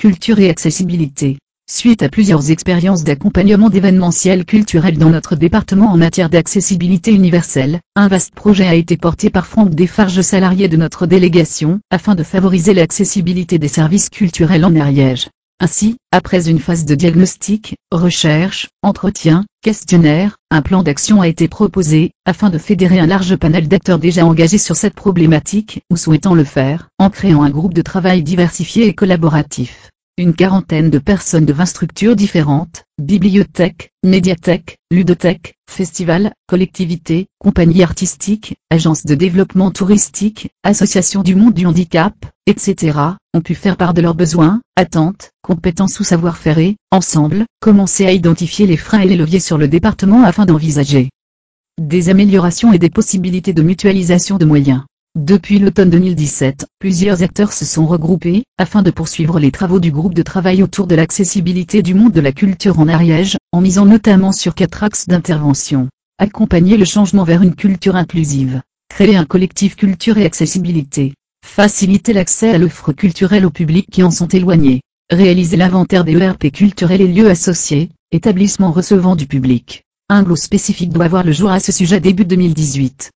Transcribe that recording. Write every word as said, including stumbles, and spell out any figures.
culture et accessibilité. Suite à plusieurs expériences d'accompagnement d'événementiel culturel dans notre département en matière d'accessibilité universelle, un vaste projet a été porté par Franck Desfarges, salarié de notre délégation, afin de favoriser l'accessibilité des services culturels en Ariège. Ainsi, après une phase de diagnostic, recherche, entretien, questionnaire, un plan d'action a été proposé, afin de fédérer un large panel d'acteurs déjà engagés sur cette problématique, ou souhaitant le faire, en créant un groupe de travail diversifié et collaboratif. Une quarantaine de personnes de vingt structures différentes, bibliothèques, médiathèques, ludothèques, festivals, collectivités, compagnies artistiques, agences de développement touristique, associations du monde du handicap, et cetera, ont pu faire part de leurs besoins, attentes, compétences ou savoir-faire et, ensemble, commencer à identifier les freins et les leviers sur le département afin d'envisager des améliorations et des possibilités de mutualisation de moyens. Depuis l'automne deux mille dix-sept, plusieurs acteurs se sont regroupés, afin de poursuivre les travaux du groupe de travail autour de l'accessibilité du monde de la culture en Ariège, en misant notamment sur quatre axes d'intervention. Accompagner le changement vers une culture inclusive. Créer un collectif culture et accessibilité. Faciliter l'accès à l'offre culturelle au public qui en sont éloignés. Réaliser l'inventaire des E R P culturels et lieux associés, établissements recevant du public. Un lot spécifique doit voir le jour à ce sujet début deux mille dix-huit.